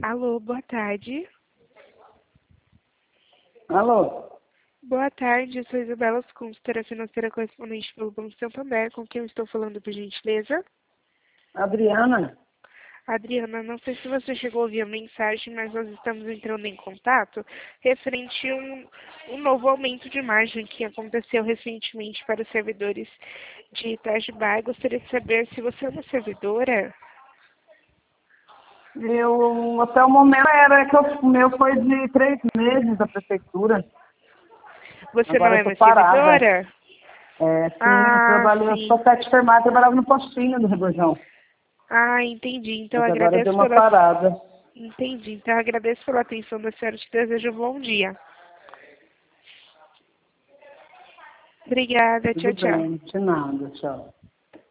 Alô, boa tarde. Alô? Boa tarde, eu sou Isabela, consultora financeira correspondente pelo Banco Santander, com quem eu estou falando, por gentileza? Adriana? Adriana, não sei se você chegou a ouvir a mensagem, mas nós estamos entrando em contato referente a um novo aumento de margem que aconteceu recentemente para os servidores de Itajubá. Eu gostaria de saber se você é uma servidora. Até o momento era que o meu foi de 3 meses da prefeitura. Você não Agora é eu tô uma parada. servidora? Sim, Ah, eu sim. sou sete enfermada, trabalhava no postinho do Rebordão. Ah, entendi. Então Mas agora deu agradeço uma pela parada. Entendi. Então, agradeço pela atenção da senhora e te desejo um bom dia. Obrigada. Tudo Tchau, tchau. bem, de nada, tchau.